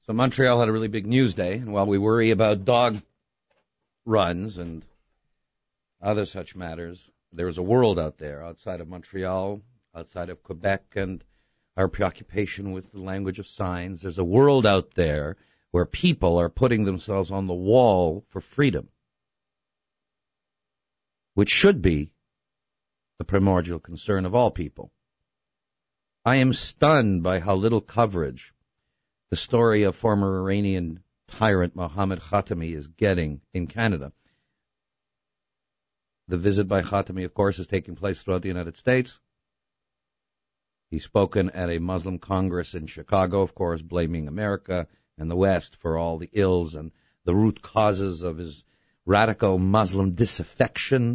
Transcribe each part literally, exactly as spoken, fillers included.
So Montreal had a really big news day, and while we worry about dog runs and other such matters, there is a world out there outside of Montreal, outside of Quebec, and our preoccupation with the language of signs. There's a world out there where people are putting themselves on the wall for freedom, which should be the primordial concern of all people. I am stunned by how little coverage the story of former Iranian tyrant Mohammad Khatami is getting in Canada. The visit by Khatami, of course, is taking place throughout the United States. He's spoken at a Muslim Congress in Chicago, of course, blaming America and the West for all the ills and the root causes of his radical Muslim disaffection.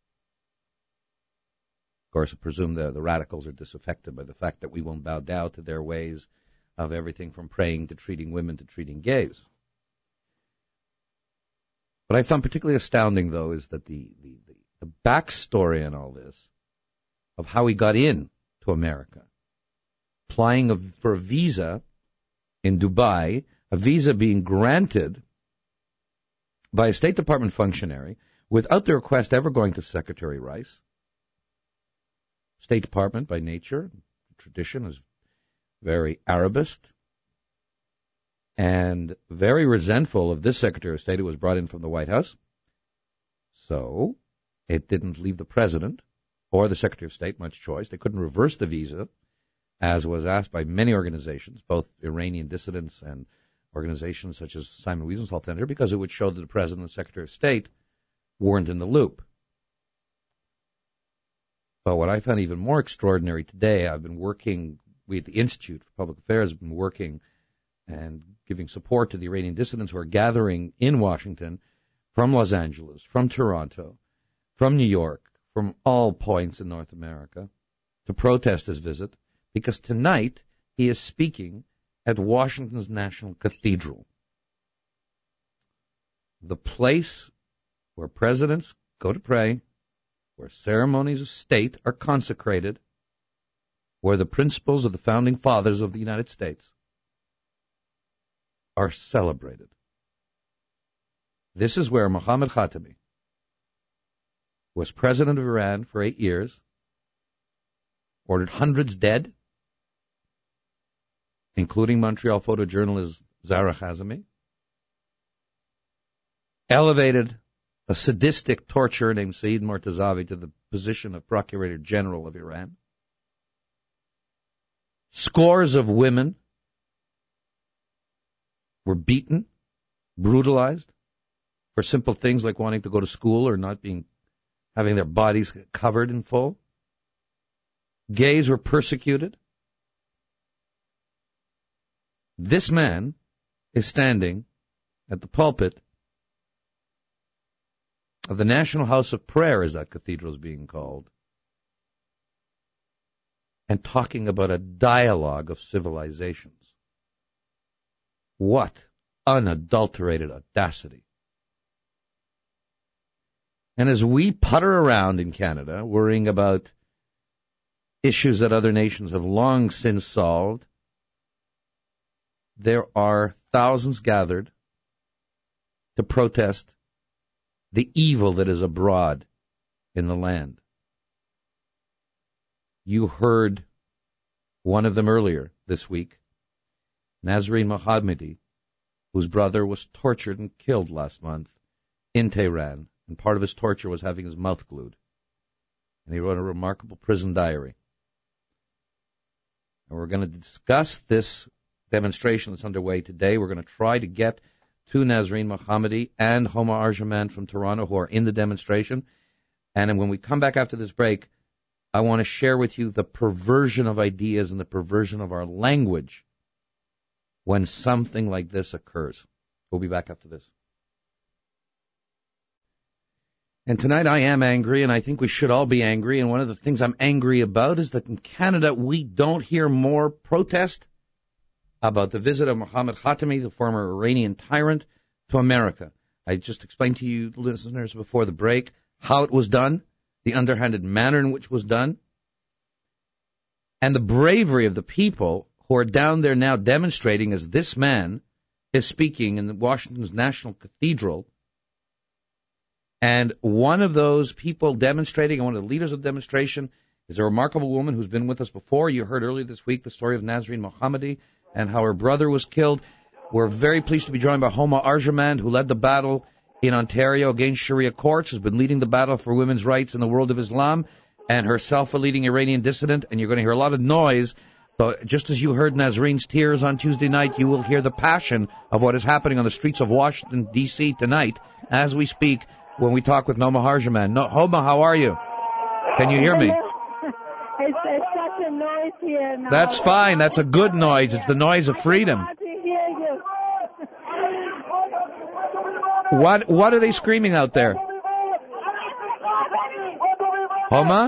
Of course, I presume the, the radicals are disaffected by the fact that we won't bow down to their ways of everything from praying to treating women to treating gays. What I found particularly astounding, though, is that the, the, the, the backstory in all this of how he got in to America, applying a, for a visa in Dubai, a visa being granted by a State Department functionary without the request ever going to Secretary Rice. State Department, by nature, tradition, is very Arabist and very resentful of this Secretary of State who was brought in from the White House. So it didn't leave the President or the Secretary of State much choice. They couldn't reverse the visa, as was asked by many organizations, both Iranian dissidents and organizations such as Simon Wiesenthal Center, because it would show that the President and the Secretary of State weren't in the loop. But what I found even more extraordinary today, I've been working, we at the Institute for Public Affairs have been working and giving support to the Iranian dissidents who are gathering in Washington from Los Angeles, from Toronto, from New York, from all points in North America to protest his visit, because tonight he is speaking at Washington's National Cathedral, the place where presidents go to pray, where ceremonies of state are consecrated, where the principles of the founding fathers of the United States are celebrated. This is where Mohammad Khatami was president of Iran for eight years, ordered hundreds dead, including Montreal photojournalist Zahra Khazemi, elevated a sadistic torturer named Saeed Mortazavi to the position of Procurator General of Iran. Scores of women were beaten, brutalized, for simple things like wanting to go to school or not being, having their bodies covered in full. Gays were persecuted. This man is standing at the pulpit of the National House of Prayer, as that cathedral is being called, and talking about a dialogue of civilizations. What unadulterated audacity. And as we putter around in Canada, worrying about issues that other nations have long since solved, there are thousands gathered to protest the evil that is abroad in the land. You heard one of them earlier this week, Nazreen Mohammadi, whose brother was tortured and killed last month in Tehran, and part of his torture was having his mouth glued. And he wrote a remarkable prison diary. And we're going to discuss this demonstration that's underway today. We're going to try to get to Nazreen Mohammadi and Homa Arjaman from Toronto, who are in the demonstration. And when we come back after this break, I want to share with you the perversion of ideas and the perversion of our language when something like this occurs. We'll be back after this. And tonight I am angry, and I think we should all be angry. And one of the things I'm angry about is that in Canada we don't hear more protest about the visit of Mohammad Khatami, the former Iranian tyrant, to America. I just explained to you, listeners, before the break, how it was done, the underhanded manner in which it was done, and the bravery of the people who are down there now demonstrating as this man is speaking in Washington's National Cathedral, and one of those people demonstrating, and one of the leaders of the demonstration, is a remarkable woman who's been with us before. You heard earlier this week the story of Nazreen Mohammadi and how her brother was killed. We're very pleased to be joined by Homa Arjamand, who led the battle in Ontario against Sharia courts, has been leading the battle for women's rights in the world of Islam, and herself a leading Iranian dissident. And you're going to hear a lot of noise, but just as you heard Nazreen's tears on Tuesday night, you will hear the passion of what is happening on the streets of Washington, D C tonight as we speak when we talk with Homa Arjamand. No, Homa, how are you? Can you hear me? It's, it's such a noise here now. That's fine. That's a good noise. It's the noise of freedom. I can hear you. What What are they screaming out there? Homa?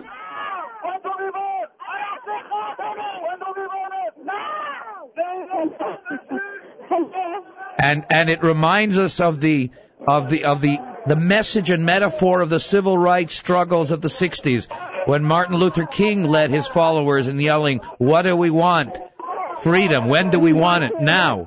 And and it reminds us of the of the of the the message and metaphor of the civil rights struggles of the sixties, when Martin Luther King led his followers in yelling, "What do we want? Freedom. When do we want it? Now."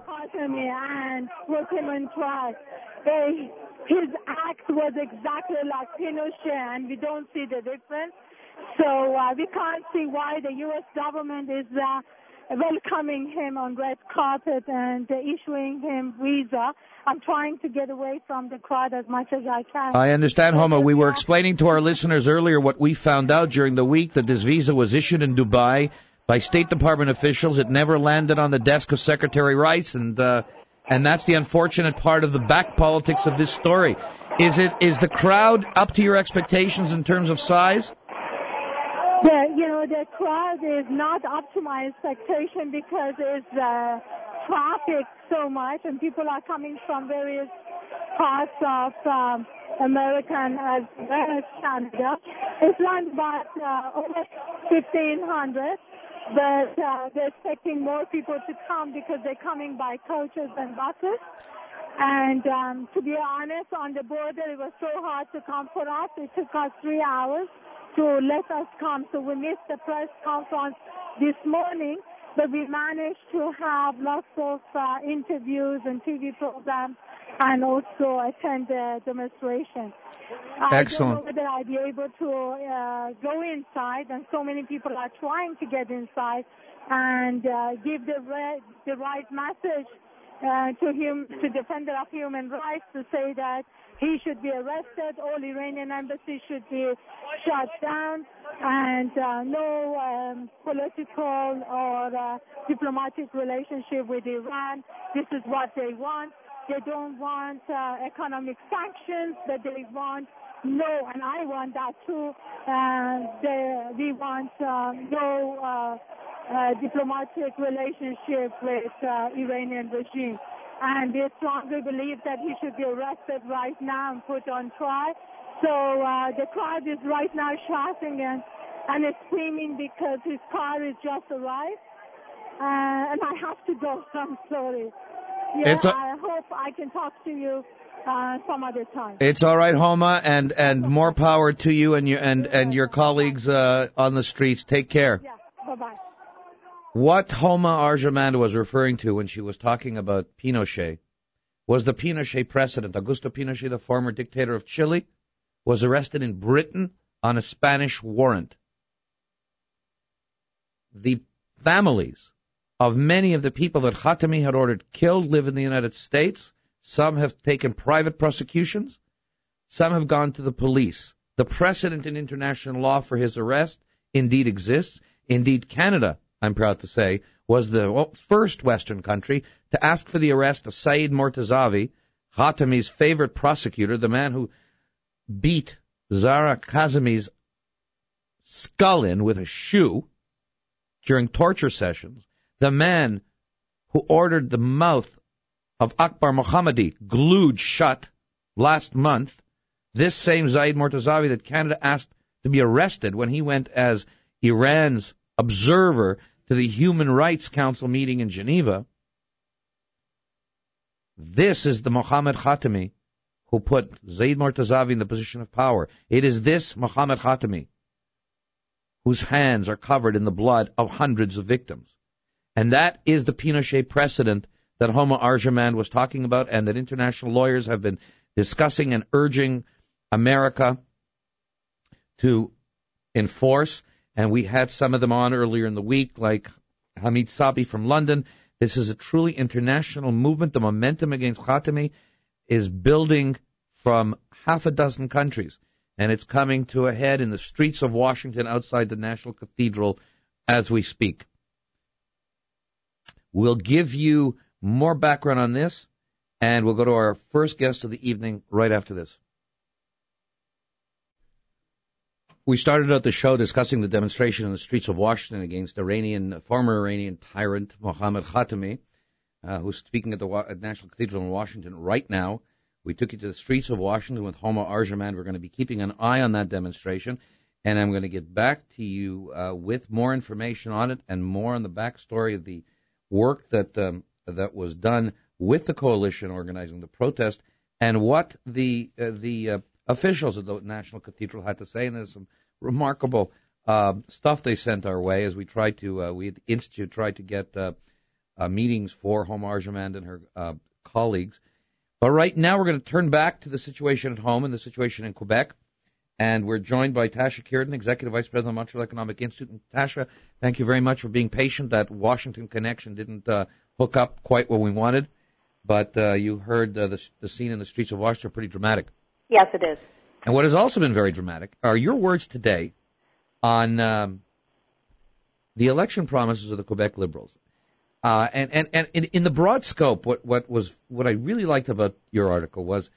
And put him in trial. They, his act was exactly like Pinochet, and we don't see the difference. So uh, we can't see why the U S government is uh, welcoming him on red carpet and uh, issuing him visa. I'm trying to get away from the crowd as much as I can. I understand, Homa. We were explaining to our listeners earlier what we found out during the week, that this visa was issued in Dubai by State Department officials. It never landed on the desk of Secretary Rice, and uh, and that's the unfortunate part of the back politics of this story. Is it is the crowd up to your expectations in terms of size? The, you know, the crowd is not up to my expectation because it's uh, traffic so much, and people are coming from various parts of um, America as well as Canada. It's around about uh, over fifteen hundred, but uh, they're expecting more people to come because they're coming by coaches and buses. And um, to be honest, on the border, it was so hard to come for us. It took us three hours to let us come. So we missed the press conference this morning, but we managed to have lots of uh, interviews and T V programs and also attend the demonstration. Excellent. I don't know whether I'll be able to uh, go inside, and so many people are trying to get inside and uh, give the, re- the right message uh, to him, to defender of human rights, to say that he should be arrested, all Iranian embassies should be shut down, and uh, no um, political or uh, diplomatic relationship with Iran. This is what they want. They don't want uh, economic sanctions, but they want no, and I want that too. Uh, they, we want uh, no uh, uh, diplomatic relationship with uh, Iranian regime. And we strongly believe that he should be arrested right now and put on trial. So uh, the crowd is right now shouting and, and screaming because his car is just arrived. Uh, and I have to go. I'm sorry. Yeah, it's a- I hope I can talk to you uh, some other time. It's all right, Homa, and, and more power to you and your and, and your colleagues uh, on the streets. Take care. Yeah, bye-bye. What Homa Arjamand was referring to when she was talking about Pinochet was the Pinochet precedent. Augusto Pinochet, the former dictator of Chile, was arrested in Britain on a Spanish warrant. The families of many of the people that Khatami had ordered killed live in the United States. Some have taken private prosecutions. Some have gone to the police. The precedent in international law for his arrest indeed exists. Indeed, Canada, I'm proud to say, was the first Western country to ask for the arrest of Saeed Mortazavi, Khatami's favorite prosecutor, the man who beat Zahra Kazemi's skull in with a shoe during torture sessions, the man who ordered the mouth of Akbar Mohammadi glued shut last month, this same Saeed Mortazavi that Canada asked to be arrested when he went as Iran's observer to the Human Rights Council meeting in Geneva. This is the Mohammed Khatami who put Saeed Mortazavi in the position of power. It is this Mohammed Khatami whose hands are covered in the blood of hundreds of victims. And that is the Pinochet precedent that Homa Arjamand was talking about and that international lawyers have been discussing and urging America to enforce. And we had some of them on earlier in the week, like Hamid Sabi from London. This is a truly international movement. The momentum against Khatami is building from half a dozen countries, and it's coming to a head in the streets of Washington outside the National Cathedral as we speak. We'll give you more background on this, and we'll go to our first guest of the evening right after this. We started out the show discussing the demonstration in the streets of Washington against Iranian, former Iranian tyrant Mohammad Khatami, uh, who's speaking at the Wa- at National Cathedral in Washington right now. We took you to the streets of Washington with Homa Arjamand. We're going to be keeping an eye on that demonstration, and I'm going to get back to you uh, with more information on it and more on the backstory of the work that um, that was done with the coalition organizing the protest and what the uh, the uh, officials of the National Cathedral had to say. And there's some remarkable uh, stuff they sent our way as we tried to, uh, we at the Institute tried to get uh, uh, meetings for Homa Arjamand and her uh, colleagues. But right now we're going to turn back to the situation at home and the situation in Quebec. And we're joined by Tasha Kierden, Executive Vice President of the Montreal Economic Institute. And Tasha, thank you very much for being patient. That Washington connection didn't uh, hook up quite what we wanted. But uh, you heard uh, the, the scene in the streets of Washington, pretty dramatic. Yes, it is. And what has also been very dramatic are your words today on um, the election promises of the Quebec Liberals. Uh, and and, and in, in the broad scope, what, what was what I really liked about your article was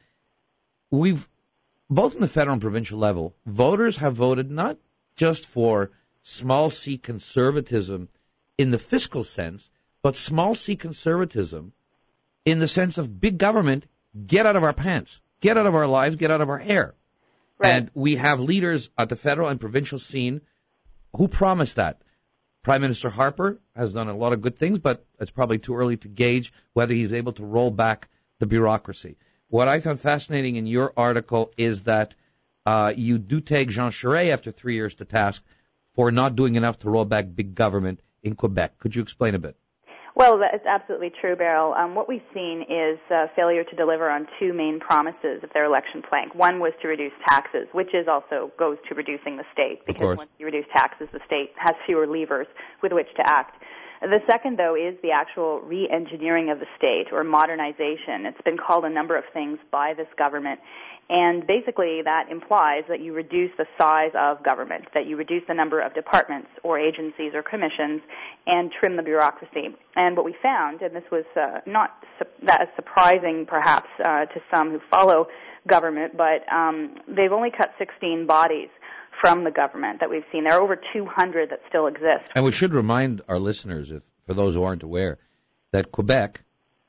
we've, both in the federal and provincial level, voters have voted not just for small c conservatism in the fiscal sense, but small c conservatism in the sense of big government, get out of our pants. Get out of our lives, get out of our hair. Right. And we have leaders at the federal and provincial scene who promise that. Prime Minister Harper has done a lot of good things, but it's probably too early to gauge whether he's able to roll back the bureaucracy. What I found fascinating in your article is that uh, you do take Jean Charest after three years to task for not doing enough to roll back big government in Quebec. Could you explain a bit? Well, that's absolutely true, Beryl. Um, what we've seen is uh, failure to deliver on two main promises of their election plank. One was to reduce taxes, which is also goes to reducing the state, because once you reduce taxes, the state has fewer levers with which to act. The second, though, is the actual re-engineering of the state, or modernization. It's been called a number of things by this government. And basically that implies that you reduce the size of government, that you reduce the number of departments or agencies or commissions and trim the bureaucracy. And what we found, and this was uh, not su- that surprising perhaps uh, to some who follow government, but um, they've only cut sixteen bodies from the government that we've seen. There are over two hundred that still exist. And we should remind our listeners, if for those who aren't aware, that Quebec,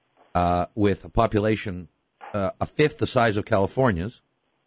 uh, with a population Uh, a fifth the size of California's,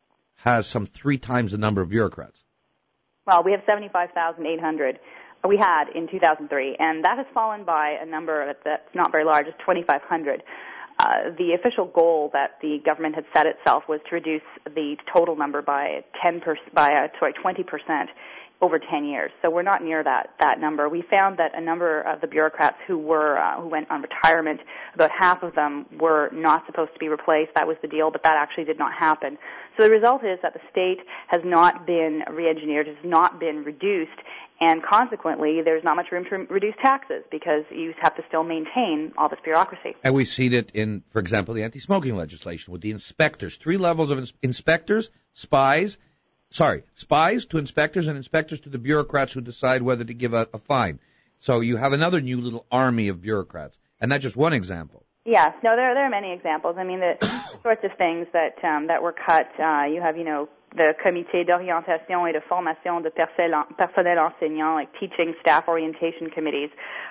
has some three times the number of bureaucrats. Well, we have seventy-five thousand eight hundred. We had in two thousand three, and that has fallen by a number that's not very large. It's twenty-five hundred. Uh, the official goal that the government had set itself was to reduce the total number by ten per, by uh, sorry twenty percent over ten years. So we're not near that that number. We found that a number of the bureaucrats who were uh, who went on retirement, about half of them were not supposed to be replaced. That was the deal, but that actually did not happen. So the result is that the state has not been re-engineered, has not been reduced, and consequently there's not much room to reduce taxes because you have to still maintain all this bureaucracy. And we've seen it in, for example, the anti-smoking legislation with the inspectors. Three levels of ins- inspectors, spies, Sorry, spies to inspectors and inspectors to the bureaucrats who decide whether to give a, a fine. So you have another new little army of bureaucrats. And that's just one example. Yes, no, there, there are many examples. I mean, the sorts of things that um, that were cut. Uh, you have, you know, the Comité d'orientation et de formation de personnel enseignant, like teaching staff orientation committees,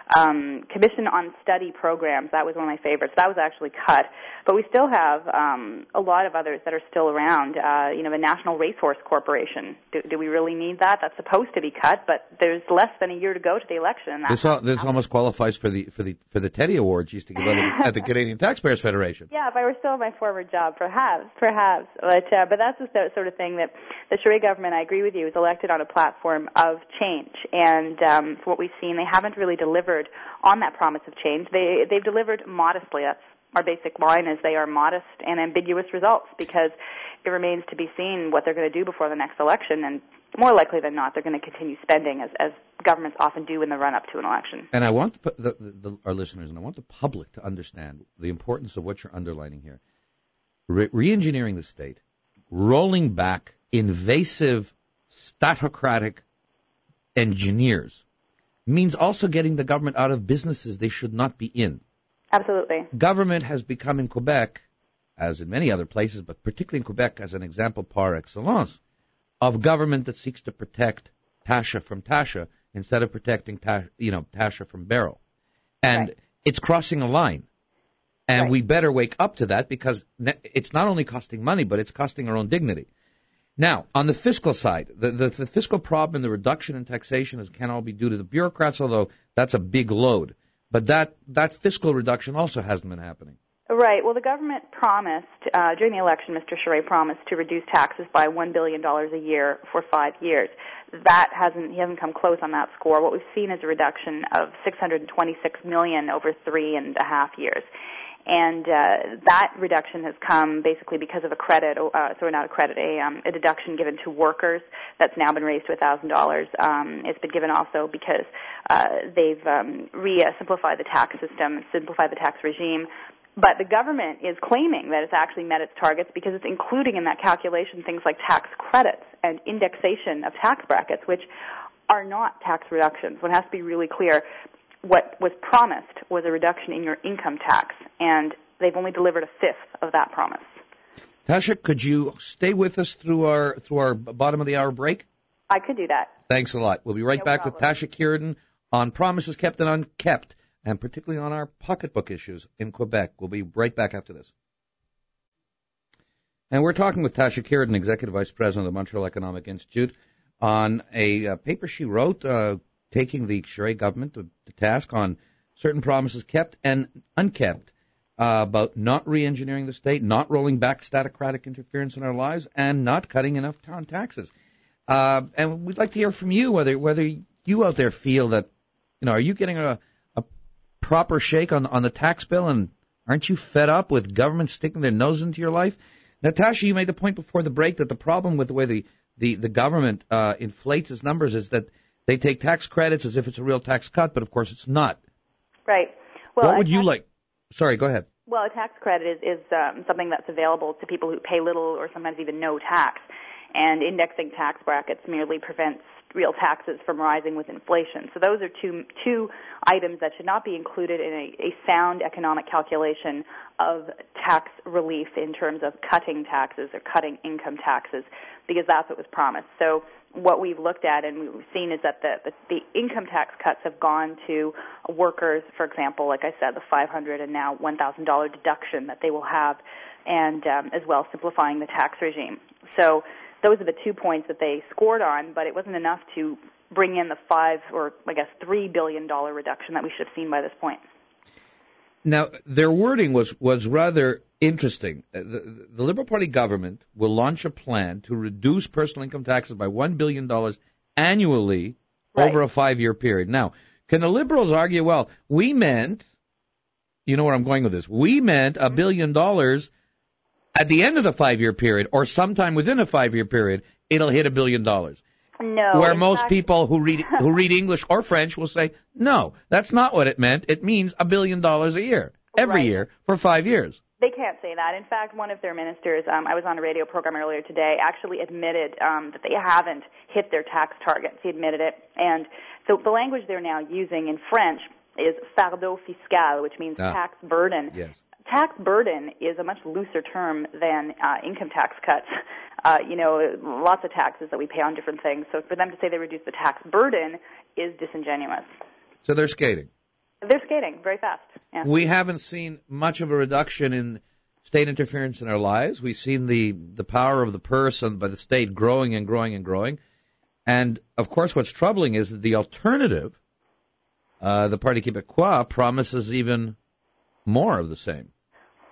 um, Commission on Study programs. That was one of my favorites. That was actually cut. But we still have um, a lot of others that are still around. Uh, you know, the National Racehorse Corporation. Do, do we really need that? That's supposed to be cut, but there's less than a year to go to the election. And this all, this almost qualifies for the for the for the Teddy Awards used to give out at the Canadian Taxpayers Federation. Yeah, if I were still in my former job, perhaps, perhaps. But uh, but that's the sort of thing saying that the Charest government, I agree with you, is elected on a platform of change. And um, for what we've seen, they haven't really delivered on that promise of change. They, they've delivered modestly. That's our basic line, is they are modest and ambiguous results, because it remains to be seen what they're going to do before the next election. And more likely than not, they're going to continue spending, as, as governments often do in the run-up to an election. And I want the, the, the, our listeners, and I want the public to understand the importance of what you're underlining here. Re- re-engineering the state, rolling back invasive, statocratic engineers, means also getting the government out of businesses they should not be in. Absolutely. Government has become in Quebec, as in many other places, but particularly in Quebec as an example par excellence, of government that seeks to protect Tasha from Tasha instead of protecting ta- you know, Tasha from Beryl. And right. It's crossing a line. And right. We better wake up to that, because ne- it's not only costing money, but it's costing our own dignity. Now, on the fiscal side, the, the, the fiscal problem and the reduction in taxation is, can all be due to the bureaucrats, although that's a big load. But that, that fiscal reduction also hasn't been happening. Right. Well, the government promised, uh, during the election, Mister Charest promised to reduce taxes by one billion dollars a year for five years. That hasn't, he hasn't come close on that score. What we've seen is a reduction of six hundred twenty-six million dollars over three and a half years. And uh, that reduction has come basically because of a credit, uh, sorry, not a credit, a, um, a deduction given to workers that's now been raised to one thousand dollars. Um, it's been given also because uh, they've um, re-simplified the tax system, simplified the tax regime. But the government is claiming that it's actually met its targets because it's including in that calculation things like tax credits and indexation of tax brackets, which are not tax reductions. One has to be really clear. What was promised was a reduction in your income tax, and they've only delivered a fifth of that promise. Tasha, could you stay with us through our through our bottom of the hour break? I could do that. Thanks a lot. We'll be right no back problem. with Tasha Kierden on promises kept and unkept, and particularly on our pocketbook issues in Quebec. We'll be right back after this. And we're talking with Tasha Kierden, Executive Vice President of the Montreal Economic Institute, on a uh, paper she wrote uh, taking the Charest government to, to task on certain promises kept and unkept uh, about not re-engineering the state, not rolling back statocratic interference in our lives, and not cutting enough on taxes. Uh, and we'd like to hear from you whether whether you out there feel that, you know, are you getting a proper shake on on the tax bill, and aren't you fed up with government sticking their nose into your life? Natasha, you made the point before the break that the problem with the way the, the, the government uh, inflates its numbers is that they take tax credits as if it's a real tax cut, but of course it's not. Right. Well, what would tax, you like? Sorry, go ahead. Well, a tax credit is, is um, something that's available to people who pay little or sometimes even no tax, and indexing tax brackets merely prevents real taxes from rising with inflation. So those are two two items that should not be included in a, a sound economic calculation of tax relief in terms of cutting taxes or cutting income taxes, because that's what was promised. So what we've looked at and we've seen is that the, the, the income tax cuts have gone to workers, for example, like I said, the five hundred dollars and now one thousand dollars deduction that they will have, and um, as well simplifying the tax regime. So those are the two points that they scored on, but it wasn't enough to bring in the five or, I guess, three billion dollars reduction that we should have seen by this point. Now, their wording was, was rather interesting. The, the Liberal Party government will launch a plan to reduce personal income taxes by one billion dollars annually right. over a five-year period. Now, can the Liberals argue, well, we meant, you know where I'm going with this, we meant a billion dollars at the end of the five-year period, or sometime within a five-year period, it'll hit a billion dollars. No. Where most fact... people who read who read English or French will say, no, that's not what it meant. It means a billion dollars a year, every right. year, for five years. They can't say that. In fact, one of their ministers, um, I was on a radio program earlier today, actually admitted um, that they haven't hit their tax targets. He admitted it. And so the language they're now using in French is fardeau fiscal, which means ah. tax burden. Yes. Tax burden is a much looser term than uh, income tax cuts. Uh, you know, lots of taxes that we pay on different things. So for them to say they reduce the tax burden is disingenuous. So they're skating. They're skating very fast. Yeah. We haven't seen much of a reduction in state interference in our lives. We've seen the, the power of the purse and by the state growing and growing and growing. And, of course, what's troubling is that the alternative, uh, the Parti Québécois, promises even more of the same.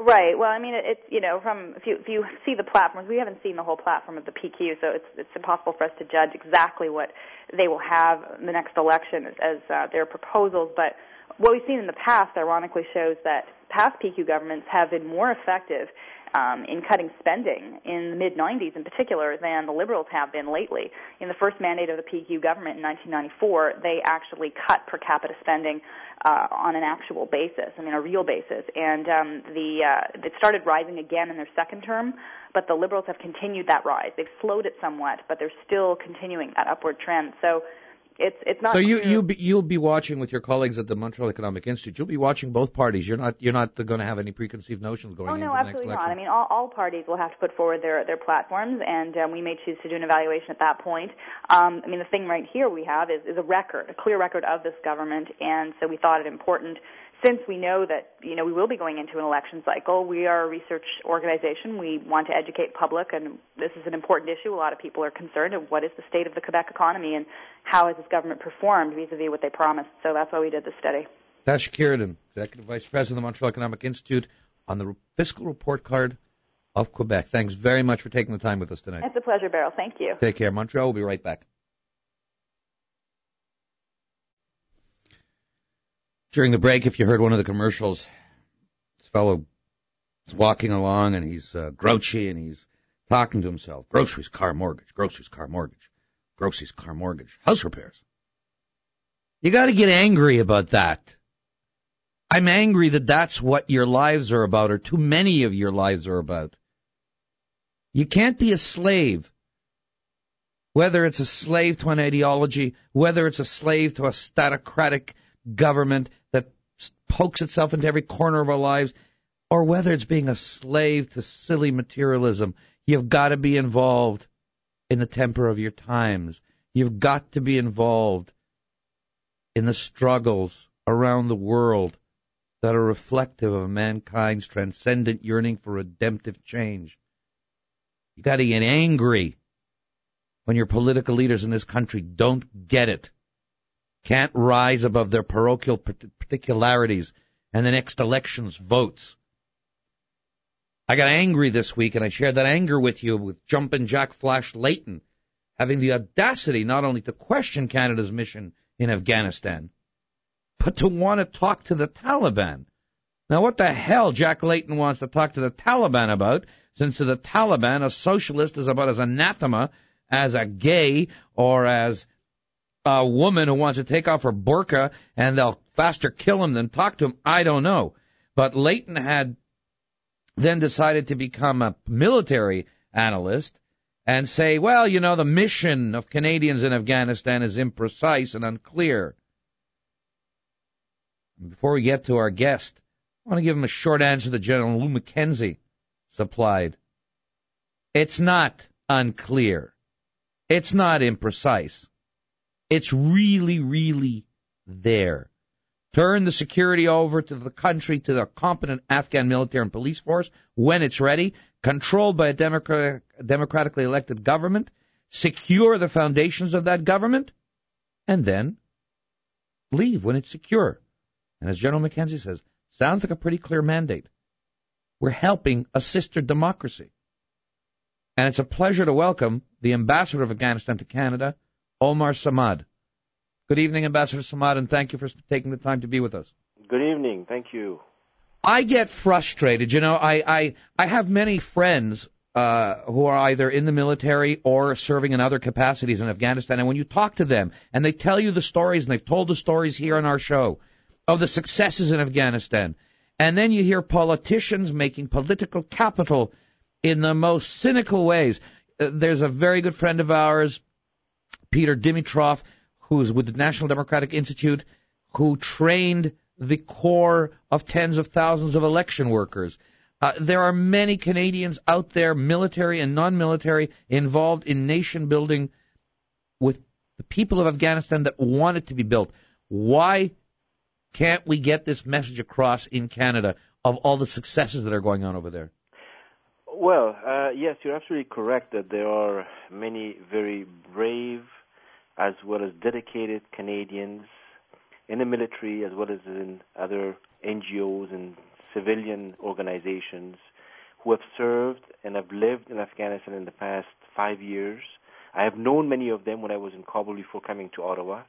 Right. Well, I mean, it, it's, you know, from if you, if you see the platforms, we haven't seen the whole platform of the P Q, so it's it's impossible for us to judge exactly what they will have in the next election as, as uh, their proposals. But what we've seen in the past, ironically, shows that past P Q governments have been more effective um, in cutting spending in the mid nineties in particular than the Liberals have been lately. In the first mandate of the P Q government in nineteen ninety-four, they actually cut per capita spending uh, on an actual basis, I mean a real basis, and um, the uh, it started rising again in their second term, but the Liberals have continued that rise. They've slowed it somewhat, but they're still continuing that upward trend. So It's it's not. So you you be, you'll be watching with your colleagues at the Montreal Economic Institute. You'll be watching both parties. You're not you're not going to have any preconceived notions going oh, into no, the next absolutely election. not. I mean, all, all parties will have to put forward their their platforms, and um, we may choose to do an evaluation at that point. Um, I mean, the thing right here we have is, is a record, a clear record of this government, and so we thought it important. Since we know that, you know, we will be going into an election cycle, we are a research organization. We want to educate public, and this is an important issue. A lot of people are concerned of what is the state of the Quebec economy and how has this government performed vis-a-vis what they promised. So that's why we did this study. Tasha Kiernan, Executive Vice President of the Montreal Economic Institute, on the fiscal report card of Quebec. Thanks very much for taking the time with us tonight. It's a pleasure, Beryl. Thank you. Take care. Montreal, we'll be right back. During the break, if you heard one of the commercials, this fellow is walking along and he's uh, grouchy and he's talking to himself. Groceries, car mortgage. Groceries, car mortgage. Groceries, car mortgage. House repairs. You got to get angry about that. I'm angry that that's what your lives are about, or too many of your lives are about. You can't be a slave. Whether it's a slave to an ideology, whether it's a slave to a statocratic government that pokes itself into every corner of our lives, or whether it's being a slave to silly materialism, you've got to be involved in the temper of your times. You've got to be involved in the struggles around the world that are reflective of mankind's transcendent yearning for redemptive change. You got to get angry when your political leaders in this country don't get it, can't rise above their parochial particularities and the next election's votes. I got angry this week, and I shared that anger with you with Jumpin' Jack Flash Layton having the audacity not only to question Canada's mission in Afghanistan, but to want to talk to the Taliban. Now, what the hell Jack Layton wants to talk to the Taliban about, since to the Taliban, a socialist is about as anathema as a gay or as a woman who wants to take off her burqa and they'll faster kill him than talk to him, I don't know. But Layton had then decided to become a military analyst and say, well, you know, the mission of Canadians in Afghanistan is imprecise and unclear. Before we get to our guest, I want to give him a short answer that General Lou Mackenzie supplied. It's not unclear. It's not imprecise. It's really, really there. Turn the security over to the country, to the competent Afghan military and police force when it's ready, controlled by a democratic, democratically elected government, secure the foundations of that government, and then leave when it's secure. And as General Mackenzie says, sounds like a pretty clear mandate. We're helping a sister democracy. And it's a pleasure to welcome the ambassador of Afghanistan to Canada, Omar Samad. Good evening, Ambassador Samad, and thank you for taking the time to be with us. Good evening. Thank you. I get frustrated. You know, I, I, I have many friends uh, who are either in the military or serving in other capacities in Afghanistan, and when you talk to them and they tell you the stories, and they've told the stories here on our show, of the successes in Afghanistan, and then you hear politicians making political capital in the most cynical ways. Uh, there's a very good friend of ours, Peter Dimitrov, who's with the National Democratic Institute, who trained the core of tens of thousands of election workers. Uh, there are many Canadians out there, military and non-military, involved in nation building with the people of Afghanistan that want it to be built. Why can't we get this message across in Canada of all the successes that are going on over there? Well, uh, yes, you're absolutely correct that there are many very brave as well as dedicated Canadians in the military as well as in other N G Os and civilian organizations who have served and have lived in Afghanistan in the past five years. I have known many of them when I was in Kabul before coming to Ottawa.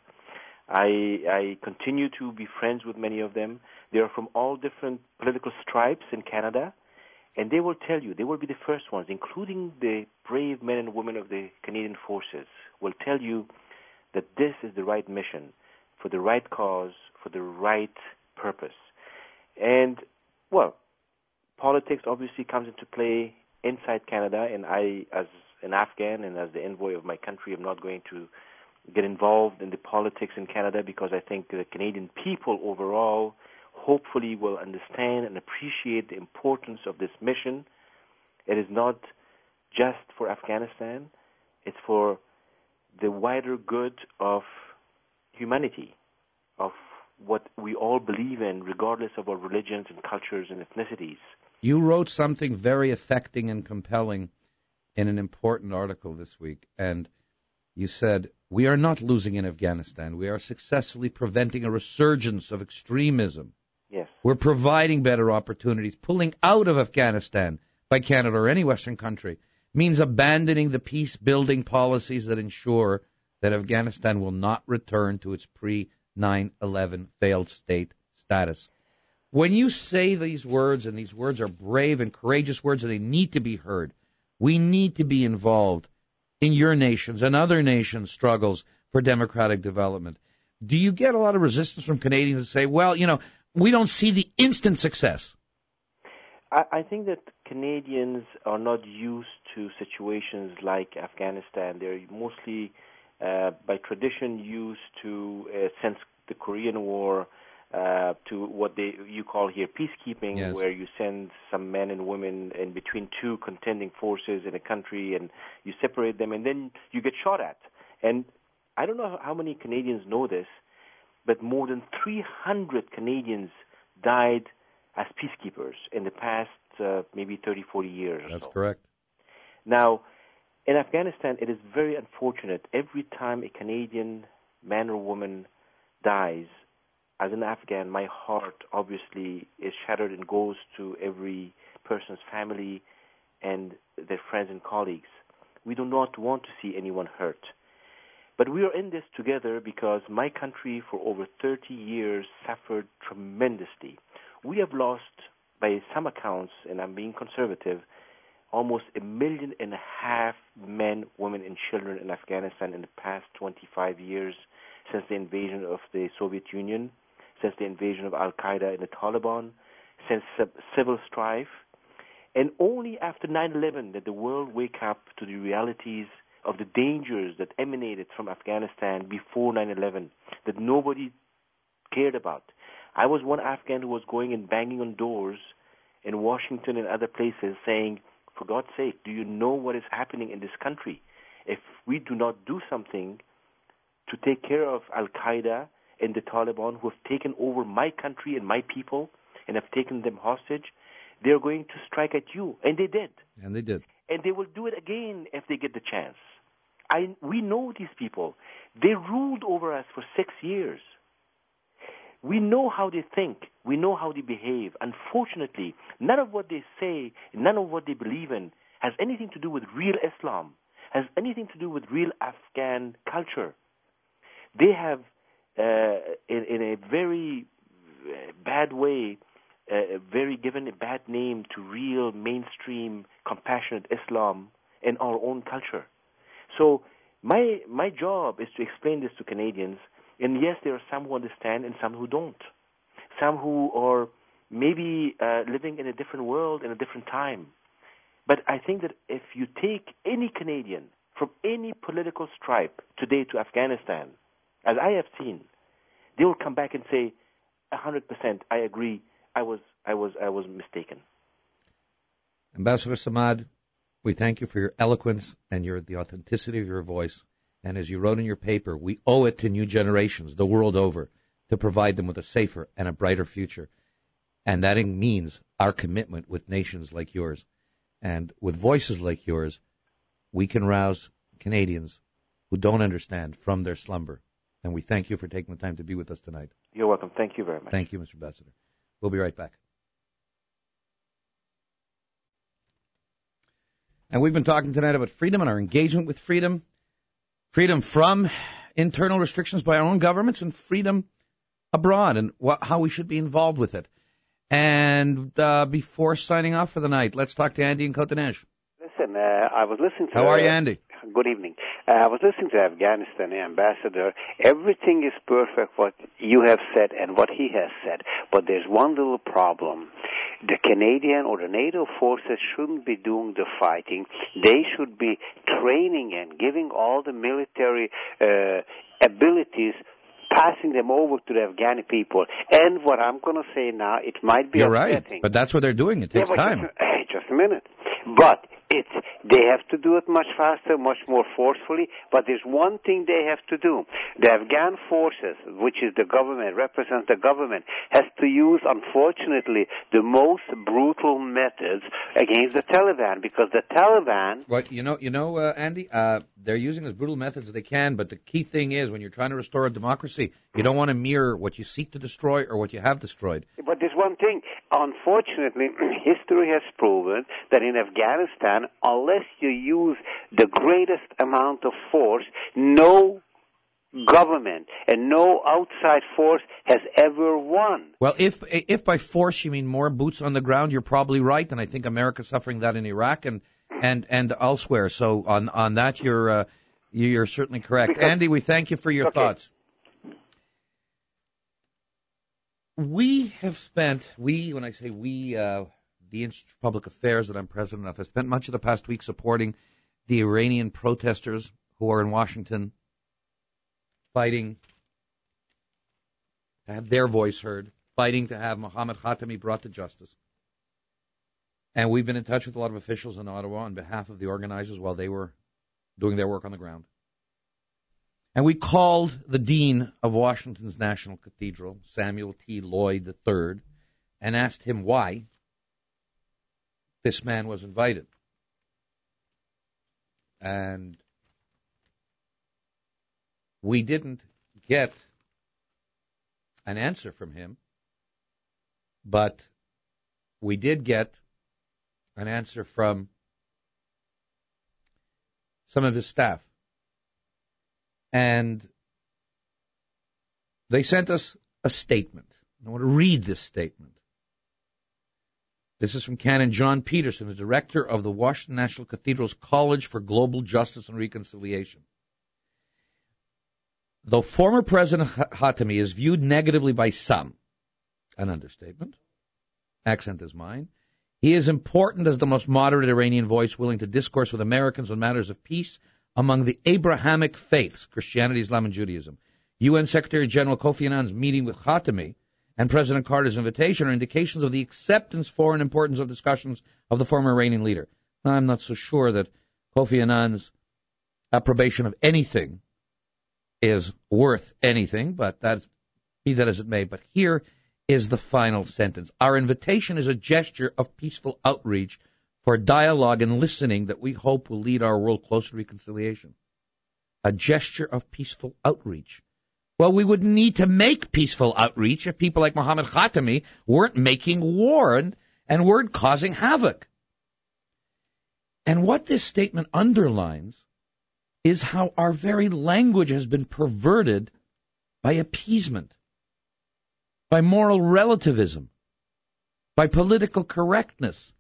I, I continue to be friends with many of them. They are from all different political stripes in Canada, and they will tell you, they will be the first ones, including the brave men and women of the Canadian Forces, will tell you that this is the right mission, for the right cause, for the right purpose. And, well, politics obviously comes into play inside Canada, and I, as an Afghan and as the envoy of my country, am not going to get involved in the politics in Canada, because I think the Canadian people overall hopefully will understand and appreciate the importance of this mission. It is not just for Afghanistan, it's for the wider good of humanity, of what we all believe in, regardless of our religions and cultures and ethnicities. You wrote something very affecting and compelling in an important article this week, and you said, "We are not losing in Afghanistan. We are successfully preventing a resurgence of extremism. Yes. We're providing better opportunities. Pulling out of Afghanistan by Canada or any Western country means abandoning the peace-building policies that ensure that Afghanistan will not return to its pre nine eleven failed state status." When you say these words, and these words are brave and courageous words, and they need to be heard, we need to be involved in your nation's and other nations' struggles for democratic development. Do you get a lot of resistance from Canadians that say, well, you know, we don't see the instant success? I, I think that Canadians are not used to situations like Afghanistan. They're mostly, uh, by tradition, used to, uh, since the Korean War, uh, to what they you call here peacekeeping, yes. where you send some men and women in between two contending forces in a country, and you separate them, and then you get shot at. And I don't know how many Canadians know this, but more than three hundred Canadians died as peacekeepers in the past uh, maybe thirty, forty years. That's or so. correct. Now, in Afghanistan, it is very unfortunate. Every time a Canadian man or woman dies, as an Afghan, my heart obviously is shattered and goes to every person's family and their friends and colleagues. We do not want to see anyone hurt. But we are in this together because my country for over thirty years suffered tremendously. We have lost, by some accounts, and I'm being conservative, almost a million and a half men, women, and children in Afghanistan in the past twenty-five years since the invasion of the Soviet Union, since the invasion of Al-Qaeda and the Taliban, since civil strife. And only after nine eleven did the world wake up to the realities of the dangers that emanated from Afghanistan before nine eleven, that nobody cared about. I was one Afghan who was going and banging on doors in Washington and other places saying, for God's sake, do you know what is happening in this country? If we do not do something to take care of Al-Qaeda and the Taliban, who have taken over my country and my people and have taken them hostage, they're going to strike at you. And they did. And they did. And they will do it again if they get the chance. I, we know these people. They ruled over us for six years. We know how they think. We know how they behave. Unfortunately, none of what they say, none of what they believe in has anything to do with real Islam, has anything to do with real Afghan culture. They have, uh, in, in a very bad way, uh, very given a bad name to real mainstream compassionate Islam in our own culture. So my my job is to explain this to Canadians. And yes, there are some who understand and some who don't. Some who are maybe uh, living in a different world, in a different time. But I think that if you take any Canadian from any political stripe today to Afghanistan, as I have seen, they will come back and say, one hundred percent, I agree, I was, I was, I was mistaken. Ambassador Samad, we thank you for your eloquence and your the authenticity of your voice. And as you wrote in your paper, we owe it to new generations the world over to provide them with a safer and a brighter future. And that means our commitment with nations like yours. And with voices like yours, we can rouse Canadians who don't understand from their slumber. And we thank you for taking the time to be with us tonight. You're welcome. Thank you very much. Thank you, Mister Ambassador. We'll be right back. And we've been talking tonight about freedom and our engagement with freedom, freedom from internal restrictions by our own governments, and freedom abroad, and what, how we should be involved with it. And uh, before signing off for the night, let's talk to Andy in Cotonou. Listen, uh, I was listening to... How are you, Andy? Good evening. Uh, I was listening to Afghanistan ambassador. Everything is perfect what you have said and what he has said, but there's one little problem. The Canadian or the NATO forces shouldn't be doing the fighting. They should be training and giving all the military uh, abilities, passing them over to the Afghani people. And what I'm going to say now, it might be You're upsetting. right, but that's what they're doing. It takes yeah, time. Just, hey, just a minute. But it's, they have to do it much faster, much more forcefully. But there's one thing they have to do. The Afghan forces, which is the government, represents the government, has to use, unfortunately, the most brutal methods against the Taliban, because the Taliban... Well, you know, you know, uh, Andy, uh, they're using as brutal methods as they can, but the key thing is when you're trying to restore a democracy, you don't want to mirror what you seek to destroy or what you have destroyed. But there's one thing. Unfortunately, history has proven that in Afghanistan, unless you use the greatest amount of force, no government and no outside force has ever won. Well, if if by force you mean more boots on the ground, you're probably right, and I think America's suffering that in Iraq and and, and elsewhere. So on on that, you're uh, you're certainly correct. Because, Andy, we thank you for your okay. thoughts. We have spent, we, when I say we, uh, the Institute for Public Affairs that I'm president of, has spent much of the past week supporting the Iranian protesters who are in Washington fighting to have their voice heard, fighting to have Mohammed Khatami brought to justice. And we've been in touch with a lot of officials in Ottawa on behalf of the organizers while they were doing their work on the ground. And we called the dean of Washington's National Cathedral, Samuel T. Lloyd the third, and asked him why this man was invited. And we didn't get an answer from him, but we did get an answer from some of his staff. And they sent us a statement. I want to read this statement. This is from Canon John Peterson, the director of the Washington National Cathedral's College for Global Justice and Reconciliation. Though former President Khatami is viewed negatively by some, an understatement, accent is mine, he is important as the most moderate Iranian voice willing to discourse with Americans on matters of peace among the Abrahamic faiths, Christianity, Islam, and Judaism. U N Secretary General Kofi Annan's meeting with Khatami and President Carter's invitation are indications of the acceptance for and importance of discussions of the former Iranian leader. Now, I'm not so sure that Kofi Annan's approbation of anything is worth anything, but that's, be that as it may. But here is the final sentence. Our invitation is a gesture of peaceful outreach for dialogue and listening that we hope will lead our world closer to reconciliation. A gesture of peaceful outreach. Well, we would need to make peaceful outreach if people like Mohammed Khatami weren't making war and, and weren't causing havoc. And what this statement underlines is how our very language has been perverted by appeasement, by moral relativism, by political correctness.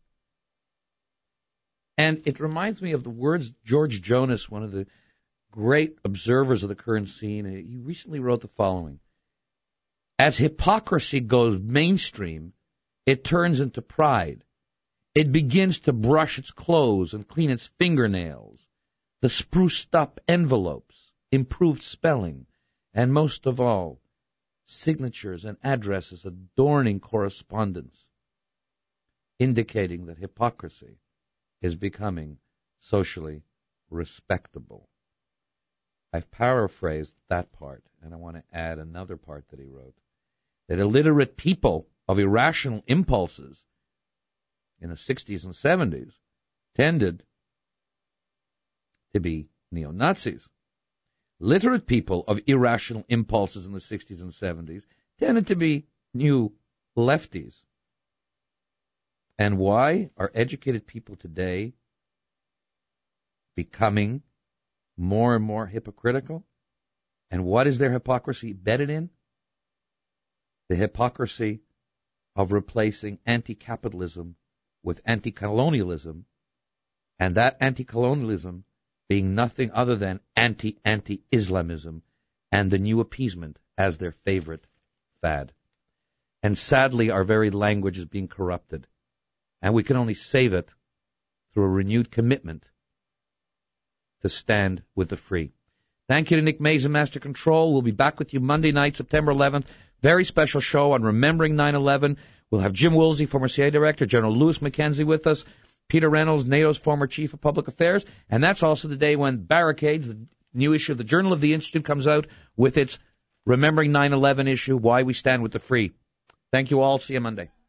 And it reminds me of the words George Jonas, one of the great observers of the current scene. He recently wrote the following. As hypocrisy goes mainstream, it turns into pride. It begins to brush its clothes and clean its fingernails, the spruced up envelopes, improved spelling, and most of all, signatures and addresses adorning correspondence, indicating that hypocrisy is becoming socially respectable. I've paraphrased that part, and I want to add another part that he wrote, that illiterate people of irrational impulses in the sixties and seventies tended to be neo-Nazis. Literate people of irrational impulses in the sixties and seventies tended to be new lefties. And why are educated people today becoming more and more hypocritical. And what is their hypocrisy bedded in? The hypocrisy of replacing anti-capitalism with anti-colonialism, and that anti-colonialism being nothing other than anti-anti-Islamism and the new appeasement as their favorite fad. And sadly, our very language is being corrupted, and we can only save it through a renewed commitment to stand with the free. Thank you to Nick Mason, Master Control. We'll be back with you Monday night, September eleventh. Very special show on remembering nine eleven. We'll have Jim Woolsey, former C I A Director, General Louis McKenzie with us, Peter Reynolds, NATO's former Chief of Public Affairs, and that's also the day when Barricades, the new issue of the Journal of the Institute, comes out with its Remembering nine eleven issue, Why We Stand with the Free. Thank you all. See you Monday.